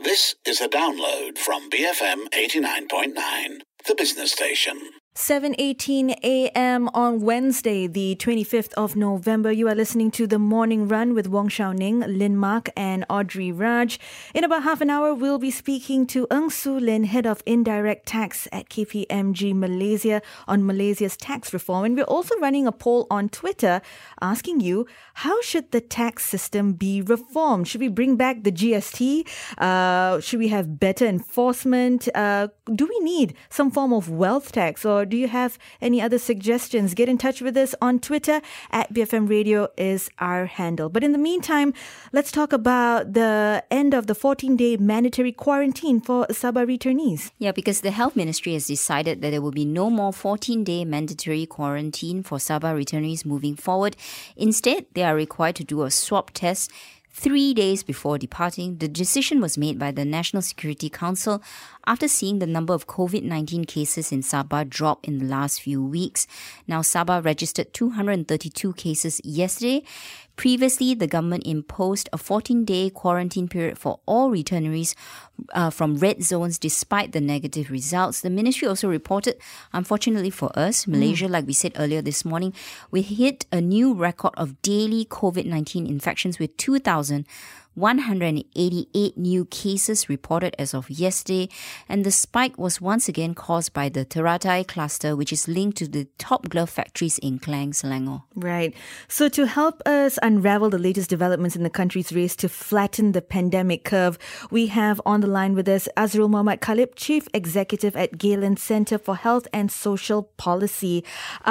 This is a download from BFM 89.9, the business station. 7:18 a.m. on Wednesday, the 25th of November. You are listening to The Morning Run with Wong Shao Ning, Lin Mark and Audrey Raj. In about half an hour, we'll be speaking to Ng Su Lin, Head of Indirect Tax at KPMG Malaysia, on Malaysia's tax reform. And we're also running a poll on Twitter asking you, how should the tax system be reformed? Should we bring back the GST? Should we have better enforcement? Do we need some form of wealth tax, or do you have any other suggestions? Get in touch with us on Twitter. At BFM Radio is our handle. But in the meantime, let's talk about the end of the 14-day mandatory quarantine for Sabah returnees. Yeah, because the Health Ministry has decided that there will be no more 14-day mandatory quarantine for Sabah returnees moving forward. Instead, they are required to do a swab test 3 days before departing. The decision was made by the National Security Council after seeing the number of COVID-19 cases in Sabah drop in the last few weeks. Now, Sabah registered 232 cases yesterday. Previously, the government imposed a 14-day quarantine period for all returnees from red zones despite the negative results. The ministry also reported, unfortunately for us, Malaysia, like we said earlier this morning, we hit a new record of daily COVID-19 infections with 2,188 new cases reported as of yesterday, and the spike was once again caused by the Teratai cluster, which is linked to the top glove factories in Klang, Selangor. Right. So to help us unravel the latest developments in the country's race to flatten the pandemic curve, we have on the line with us Azrul Mohamed Khalib, Chief Executive at Galen Centre for Health and Social Policy.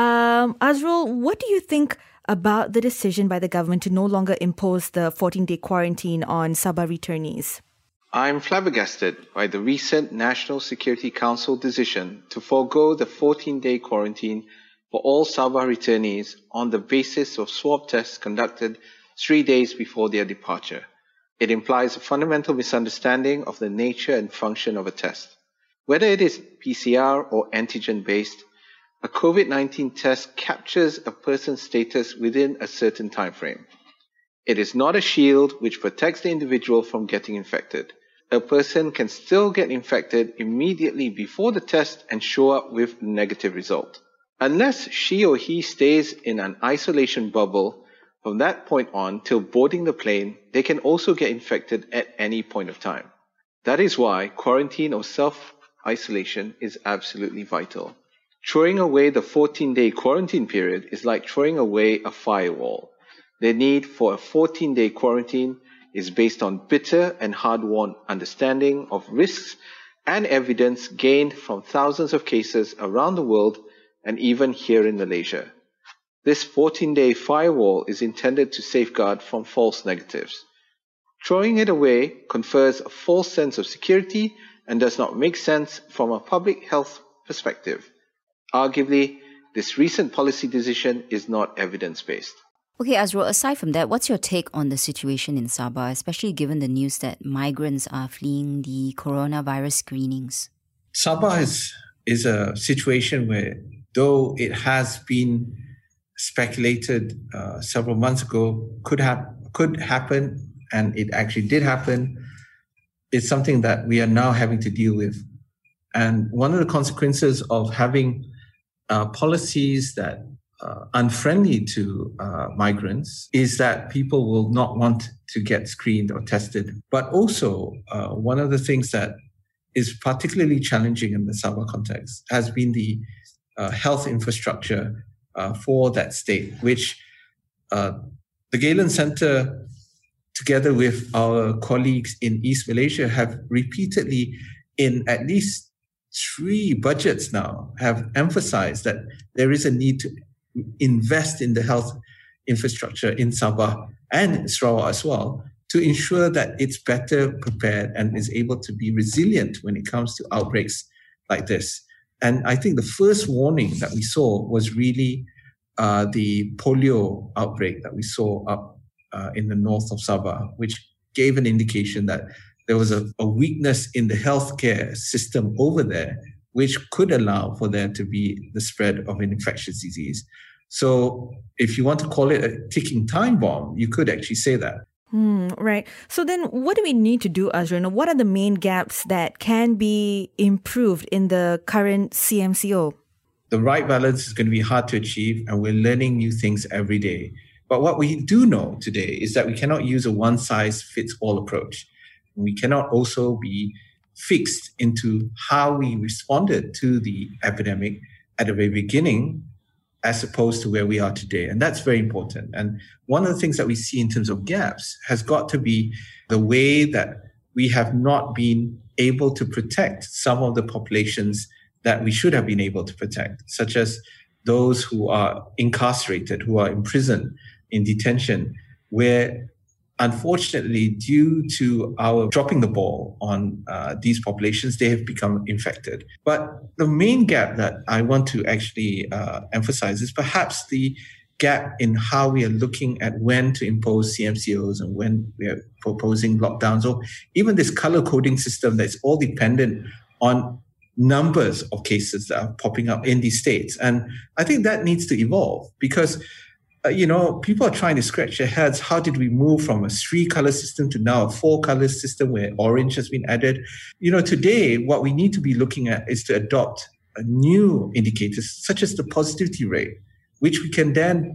Azrul, what do you think about the decision by the government to no longer impose the 14-day quarantine on Sabah returnees? I'm flabbergasted by the recent National Security Council decision to forego the 14-day quarantine for all Sabah returnees on the basis of swab tests conducted 3 days before their departure. It implies a fundamental misunderstanding of the nature and function of a test. Whether it is PCR or antigen-based, a COVID-19 test captures a person's status within a certain time frame. It is not a shield which protects the individual from getting infected. A person can still get infected immediately before the test and show up with a negative result. Unless she or he stays in an isolation bubble from that point on till boarding the plane, they can also get infected at any point of time. That is why quarantine or self-isolation is absolutely vital. Throwing away the 14-day quarantine period is like throwing away a firewall. The need for a 14-day quarantine is based on bitter and hard-won understanding of risks and evidence gained from thousands of cases around the world and even here in Malaysia. This 14-day firewall is intended to safeguard from false negatives. Throwing it away confers a false sense of security and does not make sense from a public health perspective. Arguably, this recent policy decision is not evidence-based. Okay, Azrul, aside from that, what's your take on the situation in Sabah, especially given the news that migrants are fleeing the coronavirus screenings? Sabah is a situation where, though it has been speculated several months ago, could happen, and it actually did happen, it's something that we are now having to deal with. And one of the consequences of having policies that are unfriendly to migrants is that people will not want to get screened or tested. But also, one of the things that is particularly challenging in the Sabah context has been the health infrastructure for that state, which the Galen Centre, together with our colleagues in East Malaysia, have repeatedly, in at least 3 budgets now, have emphasized that there is a need to invest in the health infrastructure in Sabah and Sarawak as well, to ensure that it's better prepared and is able to be resilient when it comes to outbreaks like this. And I think the first warning that we saw was really the polio outbreak that we saw up in the north of Sabah, which gave an indication that there was a weakness in the healthcare system over there, which could allow for there to be the spread of an infectious disease. So if you want to call it a ticking time bomb, you could actually say that. Right. So then what do we need to do, Azrul? What are the main gaps that can be improved in the current CMCO? The right balance is going to be hard to achieve, and we're learning new things every day. But what we do know today is that we cannot use a one-size-fits-all approach. We cannot also be fixed into how we responded to the epidemic at the very beginning as opposed to where we are today. And that's very important. And one of the things that we see in terms of gaps has got to be the way that we have not been able to protect some of the populations that we should have been able to protect, such as those who are incarcerated, who are imprisoned in detention, where unfortunately, due to our dropping the ball on these populations, they have become infected. But the main gap that I want to actually emphasize is perhaps the gap in how we are looking at when to impose CMCOs and when we are proposing lockdowns, or even this color coding system that's all dependent on numbers of cases that are popping up in these states. And I think that needs to evolve because people are trying to scratch their heads. How did we move from a 3-color system to now a 4-color system where orange has been added? Today, what we need to be looking at is to adopt new indicators, such as the positivity rate, which we can then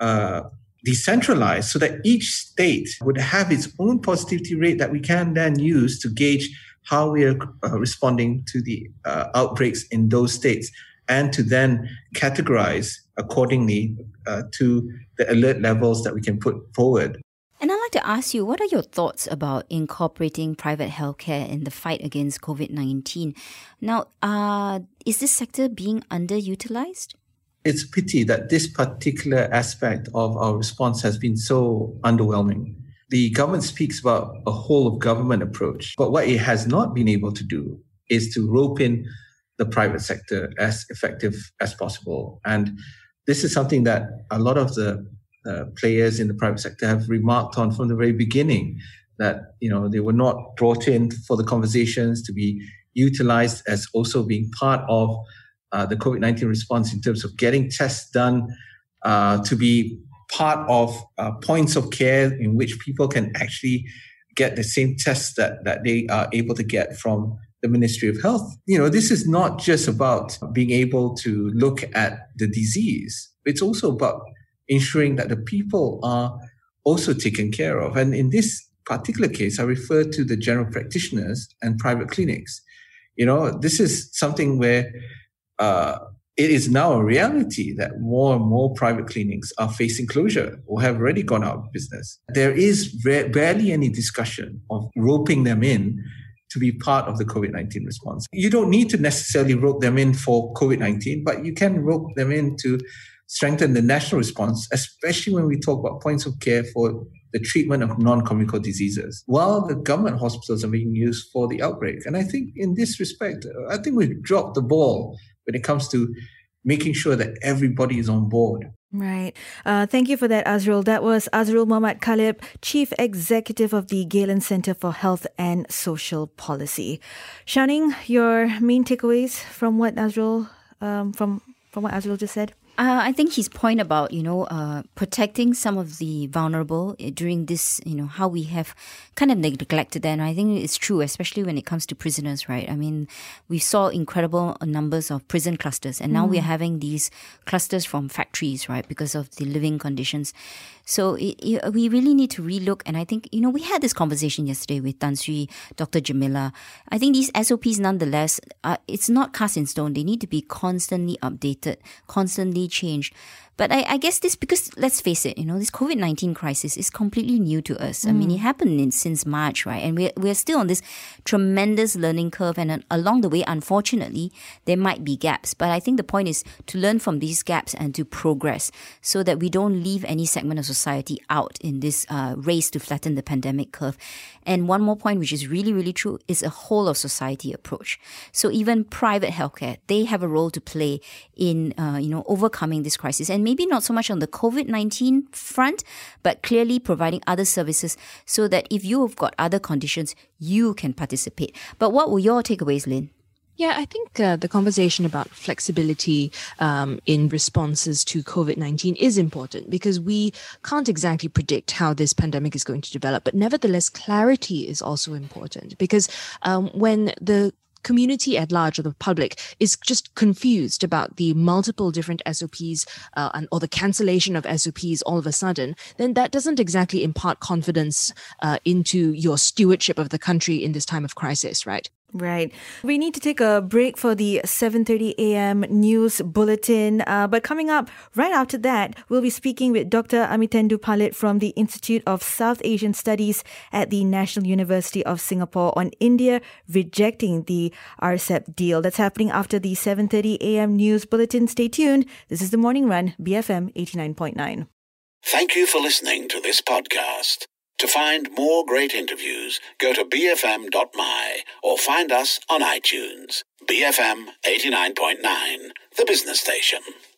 decentralize so that each state would have its own positivity rate that we can then use to gauge how we are responding to the outbreaks in those states, and to then categorize accordingly to the alert levels that we can put forward. And I'd like to ask you, what are your thoughts about incorporating private healthcare in the fight against COVID-19? Now, is this sector being underutilized? It's a pity that this particular aspect of our response has been so underwhelming. The government speaks about a whole of government approach, but what it has not been able to do is to rope in the private sector as effective as possible. And this is something that a lot of the players in the private sector have remarked on from the very beginning, that they were not brought in for the conversations to be utilized as also being part of the COVID-19 response in terms of getting tests done, to be part of points of care in which people can actually get the same tests that they are able to get from the Ministry of Health. This is not just about being able to look at the disease. It's also about ensuring that the people are also taken care of. And in this particular case, I refer to the general practitioners and private clinics. This is something where it is now a reality that more and more private clinics are facing closure or have already gone out of business. There is barely any discussion of roping them in to be part of the COVID-19 response. You don't need to necessarily rope them in for COVID-19, but you can rope them in to strengthen the national response, especially when we talk about points of care for the treatment of non-communicable diseases, while the government hospitals are being used for the outbreak. And I think in this respect, I think we've dropped the ball when it comes to making sure that everybody is on board. Right. Thank you for that, Azrul. That was Azrul Mohammad Khalib, Chief Executive of the Galen Centre for Health and Social Policy. Xiaoning, your main takeaways from what Azrul, from what Azrul just said? I think his point about, protecting some of the vulnerable during this, how we have kind of neglected that. And I think it's true, especially when it comes to prisoners, right? I mean, we saw incredible numbers of prison clusters, and now we're having these clusters from factories, right, because of the living conditions. So we really need to relook. And I think, we had this conversation yesterday with Tan Sri, Dr. Jamila. I think these SOPs, nonetheless, it's not cast in stone. They need to be constantly updated, constantly changed. But I guess this, because let's face it, this COVID-19 crisis is completely new to us. I mean, it happened since March, right? And we're still on this tremendous learning curve. And along the way, unfortunately, there might be gaps. But I think the point is to learn from these gaps and to progress so that we don't leave any segment of society out in this race to flatten the pandemic curve. And one more point, which is really, really true, is a whole of society approach. So even private healthcare, they have a role to play in, overcoming this crisis. And maybe not so much on the COVID-19 front, but clearly providing other services so that if you have got other conditions, you can participate. But what were your takeaways, Lynn? Yeah, I think the conversation about flexibility in responses to COVID-19 is important because we can't exactly predict how this pandemic is going to develop. But nevertheless, clarity is also important because when the community at large or the public is just confused about the multiple different SOPs or the cancellation of SOPs all of a sudden, then that doesn't exactly impart confidence into your stewardship of the country in this time of crisis, right? Right. We need to take a break for the 7:30 a.m. news bulletin. But coming up right after that, we'll be speaking with Dr. Amithendu Palit from the Institute of South Asian Studies at the National University of Singapore on India rejecting the RCEP deal. That's happening after the 7:30 a.m. news bulletin. Stay tuned. This is The Morning Run, BFM 89.9. Thank you for listening to this podcast. To find more great interviews, go to bfm.my or find us on iTunes. BFM 89.9, the business station.